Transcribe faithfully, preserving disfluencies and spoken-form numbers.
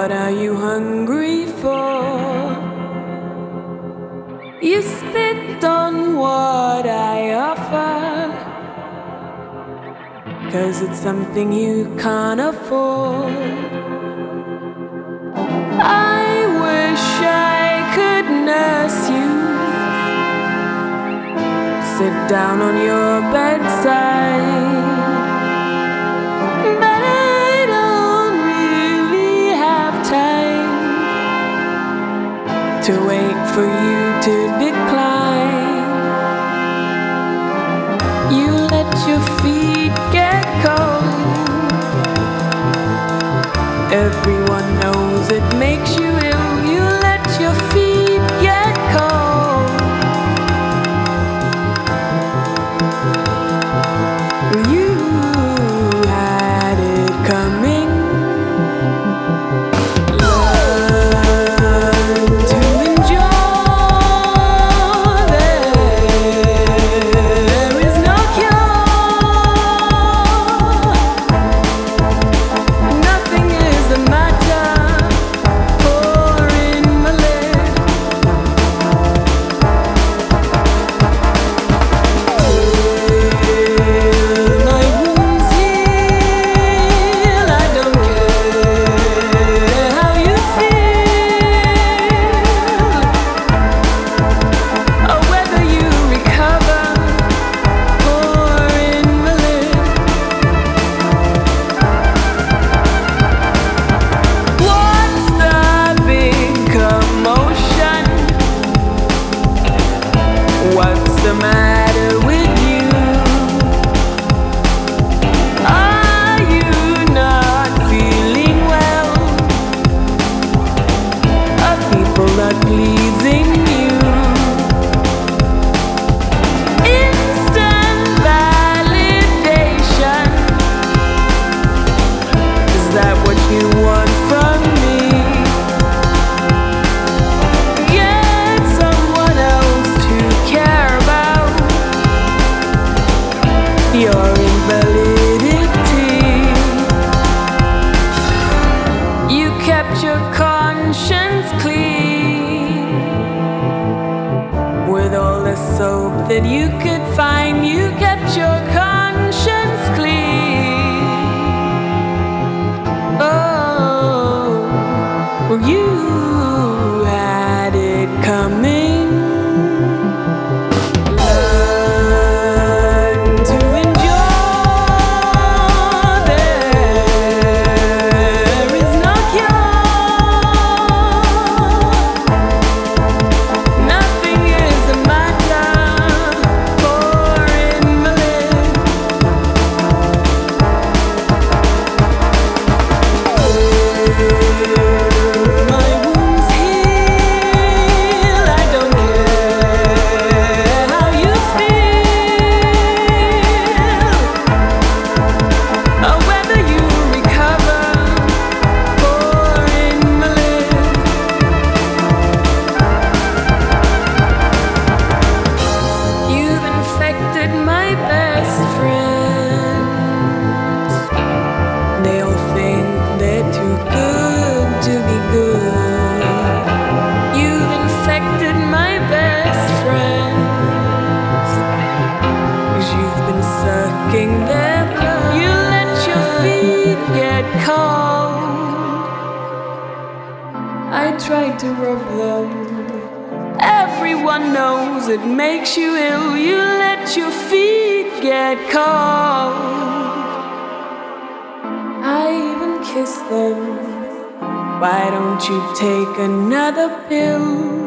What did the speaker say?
What are you hungry for? You spit on what I offer, 'cause it's something you can't afford. I wish I could nurse you, sit down on your bedside, but I don't really have time to wait for you to decline. You let your feet get cold. Everyone knows it makes you ill. You let your feet get cold. You had it coming. Learn to endure. There is no cure. Nothing is the matter. Pour in my lid. Till my wounds heal. I don't care how you feel, or whether you recover. Pour in my lid. What's the big commotion? What's the matter with you? Are you not feeling well? Are people not pleasing you? Instant validation, is that what you want from me? Get someone else to care about your invalidity. You kept your conscience clean with all the soap that you could find. You kept your conscience clean. Oh, well, you had it coming. Learn to endure. There is no cure. Nothing is the matter. Pour in my lid. My wounds heal. I don't care how you feel, or whether you recover. Pour in my lid. You've infected my best friends. They all think they're too good to be good. You've infected my best friends, 'cause you've been sucking their blood. You let your feet get cold. I tried to rub them. Everyone knows it makes you ill. You let your feet get cold. I even kiss them. Why don't you take another pill?